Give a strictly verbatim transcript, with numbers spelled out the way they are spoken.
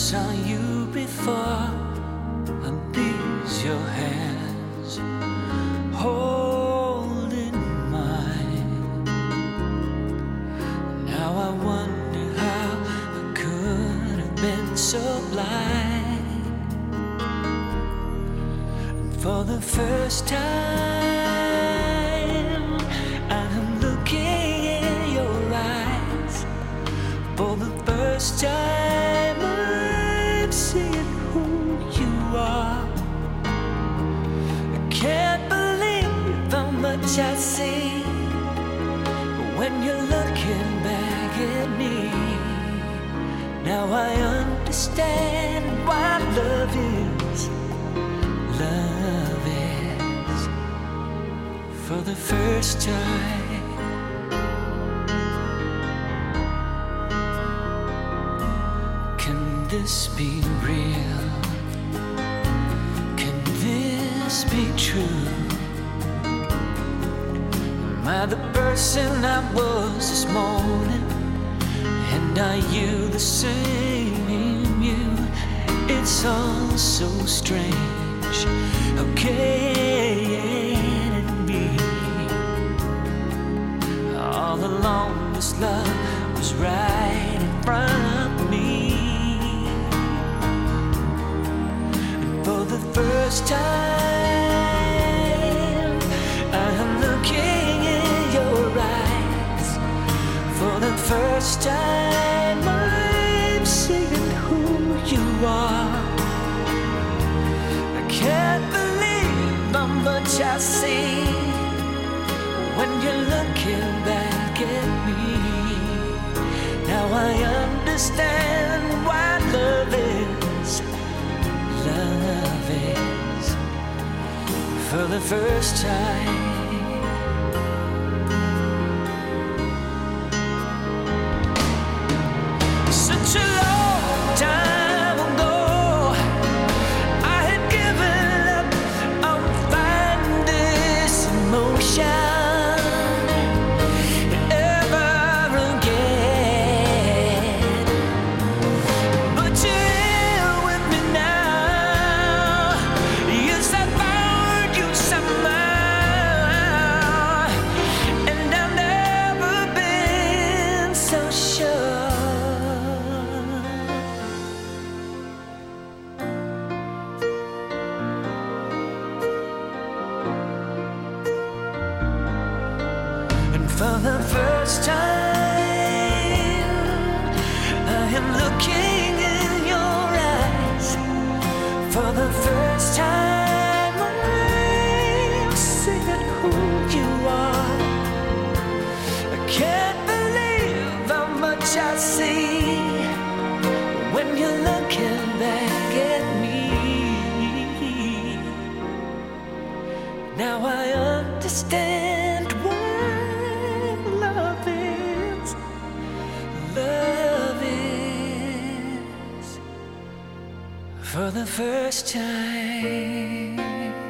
saw you before, and these your hands holding mine. Now I wonder how I could have been so blind. And for the first time I am looking in your eyes. For the first time I'm seeing who you are. I can't believe how much I see when you're looking back at me. Now I understand what love is. Love is for the first time. Can this be real? Can this be true? Am I the person I was this morning? And are you the same you? It's all so strange. How can it be? All along this love was right in front of me. And for the first time I am looking in your eyes. For the first time I'm seeing who you are. I can't believe how much I see when you're looking back at me. Now I understand what love is. Love is for the first time. Such a long time ago, I had given up on finding this emotion ever again. But you're here with me now. Yes, I found you somehow, and I've never been so sure. For the first time I am looking in your eyes. For the first time I'm seeing who you are. I can't believe how much I see when you're looking back at me. Now I understand why love is. Love is for the first time.